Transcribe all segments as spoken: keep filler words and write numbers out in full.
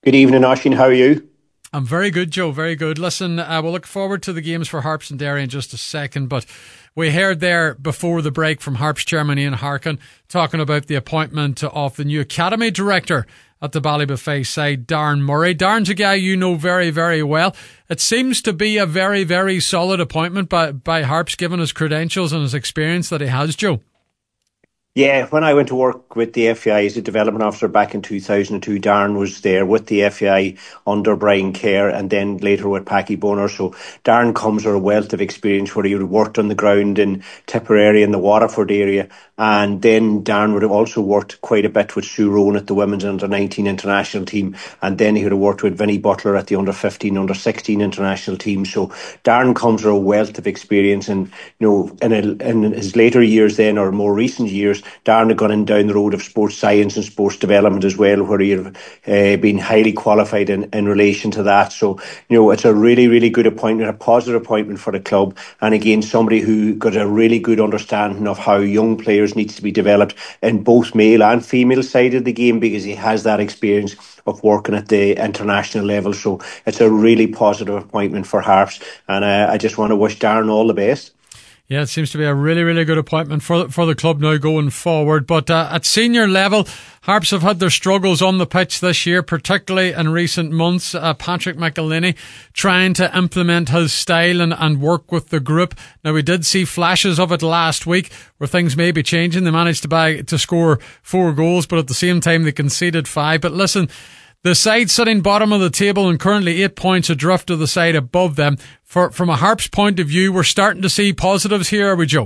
Good evening, Oisín. How are you? I'm very good, Joe. Very good. Listen, uh, we'll look forward to the games for Harps and Derry in just a second, but we heard there before the break from Harps chairman Ian Harkin talking about the appointment of the new academy director at the Ballybuffet side, Darren Murray. Darren's a guy you know very, very well. It seems to be a very, very solid appointment by, by Harps, given his credentials and his experience that he has, Joe. Yeah, when I went to work with the F A I as a development officer back in two thousand two, Darren was there with the F A I under Brian Kerr and then later with Packy Boner. So Darren comes with a wealth of experience where he would have worked on the ground in Tipperary and the Waterford area. And then Darren would have also worked quite a bit with Sue Rowan at the women's under nineteen international team. And then he would have worked with Vinnie Butler at the under fifteen, under sixteen international team. So Darren comes with a wealth of experience. And, you know, in, a, in his later years then, or more recent years, Darren had gone in down the road of sports science and sports development as well, where he had uh, been highly qualified in, in relation to that. So, you know, it's a really, really good appointment, a positive appointment for the club. And again, somebody who got a really good understanding of how young players needs to be developed in both male and female side of the game, because he has that experience of working at the international level. So it's a really positive appointment for Harps. And uh, I just want to wish Darren all the best. Yeah, it seems to be a really, really good appointment for for the club now going forward. But uh, at senior level, Harps have had their struggles on the pitch this year, particularly in recent months. Uh, Patrick McElhinney trying to implement his style and, and work with the group. Now, we did see flashes of it last week where things may be changing. They managed to buy, to score four goals, but at the same time they conceded five. But listen, the side sitting bottom of the table and currently eight points adrift of the side above them. For, from a Harps point of view, we're starting to see positives here, are we, Joe?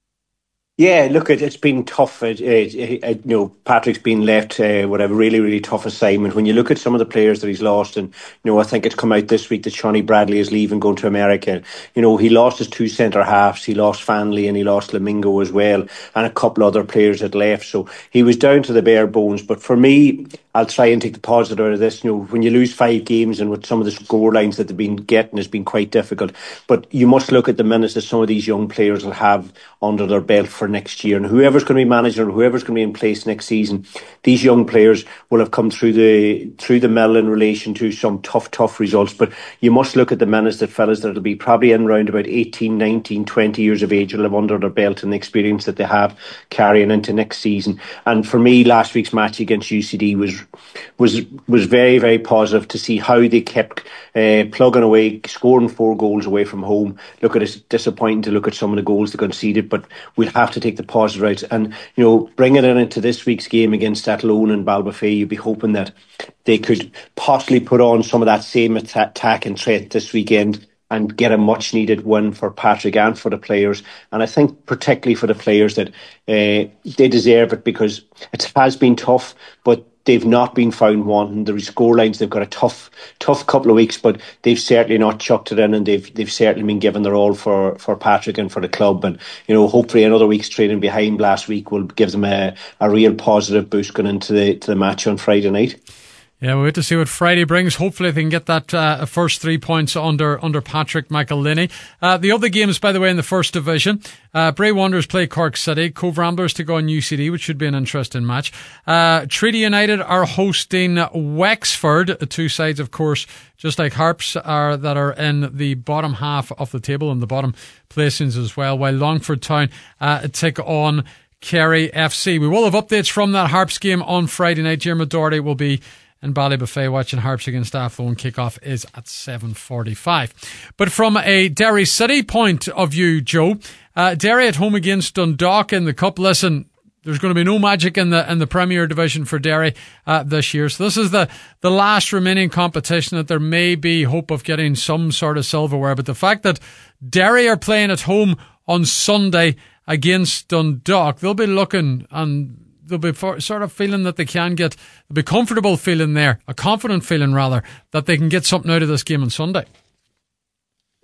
Yeah, look, it, it's been tough. It, it, it, you know, Patrick's been left uh, with a really, really tough assignment. When you look at some of the players that he's lost, and you know, I think it's come out this week that Shawnee Bradley is leaving, going to America. You know, he lost his two centre halves. He lost Fanley and he lost Lamingo as well, and a couple other players had left. So he was down to the bare bones. But for me, I'll try and take the positive out of this. You know, when you lose five games and with some of the score lines that they've been getting has been quite difficult. But you must look at the minutes that some of these young players will have under their belt for next year, and whoever's going to be managing or whoever's going to be in place next season, these young players will have come through the through the mill in relation to some tough tough results. But you must look at the minutes that fellas that'll be probably in around about eighteen, nineteen, twenty years of age will have under their belt, and the experience that they have carrying into next season. And for me, last week's match against U C D was was was very, very positive to see how they kept uh, plugging away, scoring four goals away from home. Look, at it's disappointing to look at some of the goals they conceded, but we'll have to take the positive out. And, you know, bringing it into this week's game against Athlone and Balbuffet, you'd be hoping that they could possibly put on some of that same attack and threat this weekend and get a much needed win for Patrick and for the players. And I think particularly for the players that uh, they deserve it, because it has been tough, but they've not been found wanting. The score lines, they've got a tough, tough couple of weeks, but they've certainly not chucked it in, and they've they've certainly been giving their all for, for Patrick and for the club. And you know, hopefully another week's training behind last week will give them a, a real positive boost going into the to the match on Friday night. Yeah, we'll wait to see what Friday brings. Hopefully they can get that uh, first three points under under Patrick McElhinney. Uh, the other games, by the way, in the First Division, uh, Bray Wanderers play Cork City, Cove Ramblers to go on U C D, which should be an interesting match. Uh, Treaty United are hosting Wexford, two sides, of course, just like Harps, are that are in the bottom half of the table and the bottom placings as well, while Longford Town uh, take on Kerry F C. We will have updates from that Harps game on Friday night. Jeremy Doherty will be in Ballybuffet watching Harps against Athlone. Kickoff is at seven forty-five. But from a Derry City point of view, Joe, uh, Derry at home against Dundalk in the Cup. Listen, there's going to be no magic in the in the Premier Division for Derry uh, this year. So this is the, the last remaining competition that there may be hope of getting some sort of silverware. But the fact that Derry are playing at home on Sunday against Dundalk, they'll be looking and they'll be for, sort of feeling that they can get, they'll be comfortable feeling there, a confident feeling rather, that they can get something out of this game on Sunday.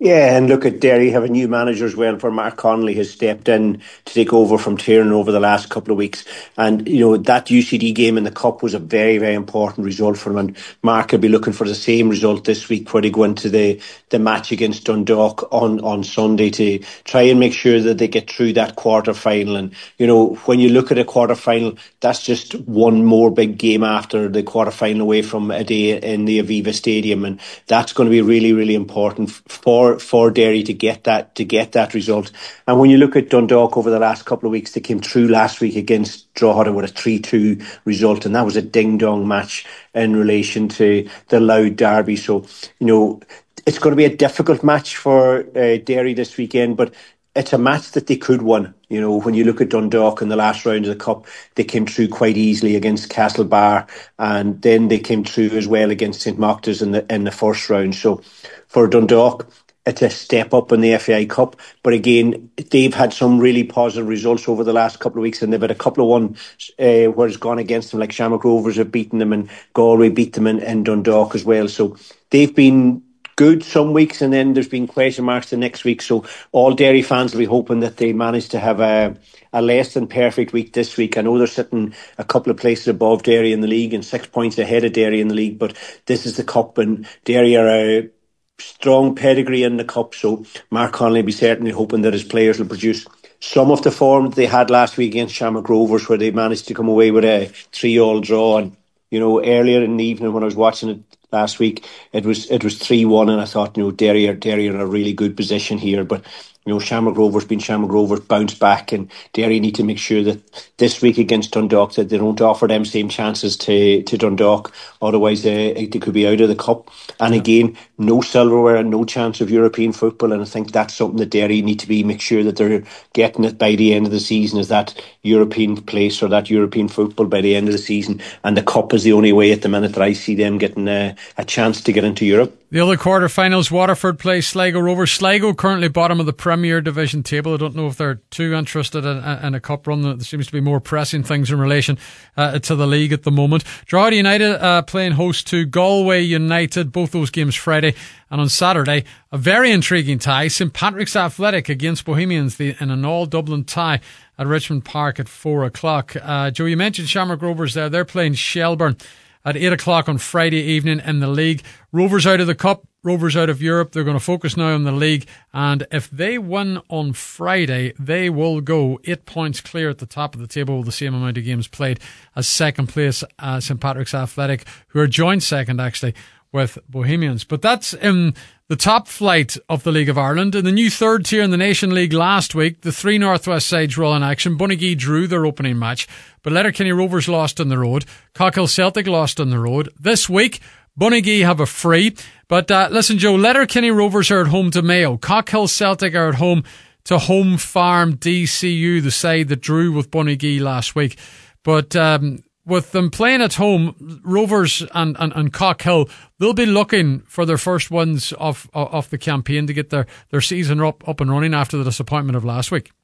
Yeah, and look at Derry have a new manager as well, where Mark Connolly has stepped in to take over from Tiernan over the last couple of weeks. And, you know, that U C D game in the Cup was a very, very important result for them. And Mark will be looking for the same result this week where they go into the, the match against Dundalk on, on Sunday to try and make sure that they get through that quarter final. And, you know, when you look at a quarter final, that's just one more big game after the quarter final away from a day in the Aviva Stadium. And that's going to be really, really important for for Derry to get that to get that result. And when you look at Dundalk over the last couple of weeks, they came through last week against Drogheda with a three two result, and that was a ding-dong match in relation to the Louth derby. So, you know, it's going to be a difficult match for uh, Derry this weekend, but it's a match that they could win. You know, when you look at Dundalk in the last round of the Cup, they came through quite easily against Castlebar, and then they came through as well against Saint Machtas in the in the first round. So for Dundalk, it's a step up in the F A I Cup. But again, they've had some really positive results over the last couple of weeks, and they've had a couple of ones uh, where it's gone against them, like Shamrock Rovers have beaten them, and Galway beat them in, in Dundalk as well. So they've been good some weeks, and then there's been question marks the next week. So all Derry fans will be hoping that they manage to have a, a less than perfect week this week. I know they're sitting a couple of places above Derry in the league and six points ahead of Derry in the league, but this is the Cup, and Derry are a strong pedigree in the Cup. So Mark Connolly will be certainly hoping that his players will produce some of the form that they had last week against Shamrock Rovers, where they managed to come away with a three-all draw. And, you know, earlier in the evening when I was watching it last week, it was it was three one, and I thought, you know, Derry are, Derry are in a really good position here. But, you know, Shamrock Rovers being Shamrock Rovers bounce back, and Derry need to make sure that this week against Dundalk that they don't offer them same chances to, to Dundalk. Otherwise, uh, they could be out of the Cup. And again, no silverware and no chance of European football. And I think that's something that Derry need to be make sure that they're getting it by the end of the season, is that European place or that European football by the end of the season. And the Cup is the only way at the minute that I see them getting a, a chance to get into Europe. The other quarter-finals, Waterford play Sligo Rovers. Sligo currently bottom of the Premier Division table. I don't know if they're too interested in, in a cup run. There seems to be more pressing things in relation uh, to the league at the moment. Drogheda United uh, playing host to Galway United. Both those games Friday. And on Saturday, a very intriguing tie. St Patrick's Athletic against Bohemians the, in an all-Dublin tie at Richmond Park at four o'clock. Uh, Joe, you mentioned Shamrock Rovers there. They're playing Shelbourne at eight o'clock on Friday evening in the league. Rovers out of the Cup, Rovers out of Europe. They're going to focus now on the league. And if they win on Friday, they will go eight points clear at the top of the table with the same amount of games played as second place uh, St Patrick's Athletic, who are joint second actually with Bohemians. But that's in the top flight of the League of Ireland. In the new third tier in the Nation League last week, the three Northwest sides were all in action. Bunagee drew their opening match, but Letterkenny Rovers lost on the road. Cockhill Celtic lost on the road. This week, Bunagee have a free. But uh, listen, Joe, Letterkenny Rovers are at home to Mayo. Cockhill Celtic are at home to Home Farm D C U, the side that drew with Bunagee last week. But um, with them playing at home, Rovers and, and, and Cockhill, they'll be looking for their first wins of, of, of the campaign to get their, their season up, up and running after the disappointment of last week.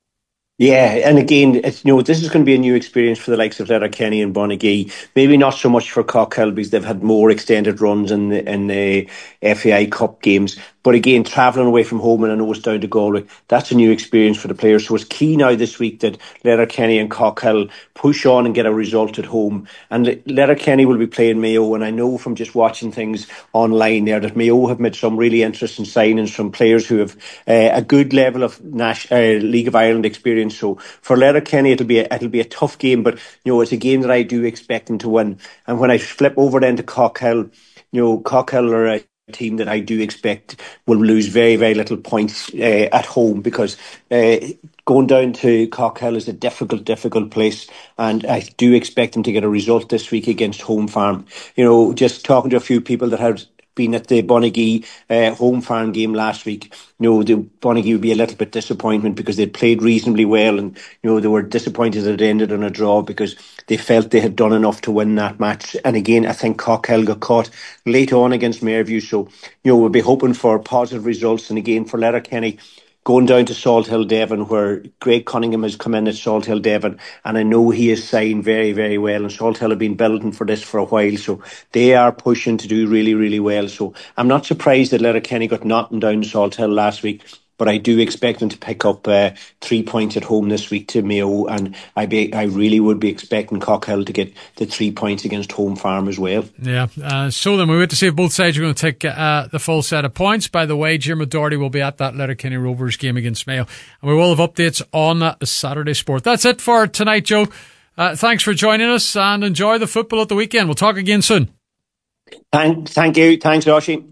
Yeah, and again, it's, you know, this is going to be a new experience for the likes of Letterkenny and Bunagee. Maybe not so much for Cockhill because they've had more extended runs in the, in the F A I Cup games. But again, travelling away from home, and I know it's down to Galway, that's a new experience for the players. So it's key now this week that Letterkenny and Cockhill push on and get a result at home. And Letterkenny will be playing Mayo, and I know from just watching things online there that Mayo have made some really interesting signings from players who have uh, a good level of Nash, uh, League of Ireland experience. So for Letterkenny, it'll be a, it'll be a tough game, but you know it's a game that I do expect them to win. And when I flip over then to Cockhill, you know Cockhill are a team that I do expect will lose very, very little points uh, at home, because uh, going down to Cockhill is a difficult, difficult place, and I do expect them to get a result this week against Home Farm. You know, just talking to a few people that have been at the Bunagee uh, Home Farm game last week, you know, the Bunagee would be a little bit disappointment because they'd played reasonably well, and you know they were disappointed that it ended on a draw because they felt they had done enough to win that match. And again, I think Cockhill got caught late on against Mayorview, so you know we'll be hoping for positive results. And again, for Letterkenny, going down to Salt Hill Devon, where Greg Cunningham has come in at Salt Hill Devon, and I know he is signed very, very well, and Salt Hill have been building for this for a while, so they are pushing to do really, really well. So I'm not surprised that Letterkenny got nothing down to Salt Hill last week, but I do expect them to pick up uh, three points at home this week to Mayo, and I be, I really would be expecting Cockhill to get the three points against Home Farm as well. Yeah, uh, so then we wait to see if both sides are going to take uh, the full set of points. By the way, Jim Doherty will be at that Letterkenny Rovers game against Mayo, and we will have updates on uh, Saturday Sport. That's it for tonight, Joe. Uh, thanks for joining us, and enjoy the football at the weekend. We'll talk again soon. Thank, thank you. Thanks, Joshi.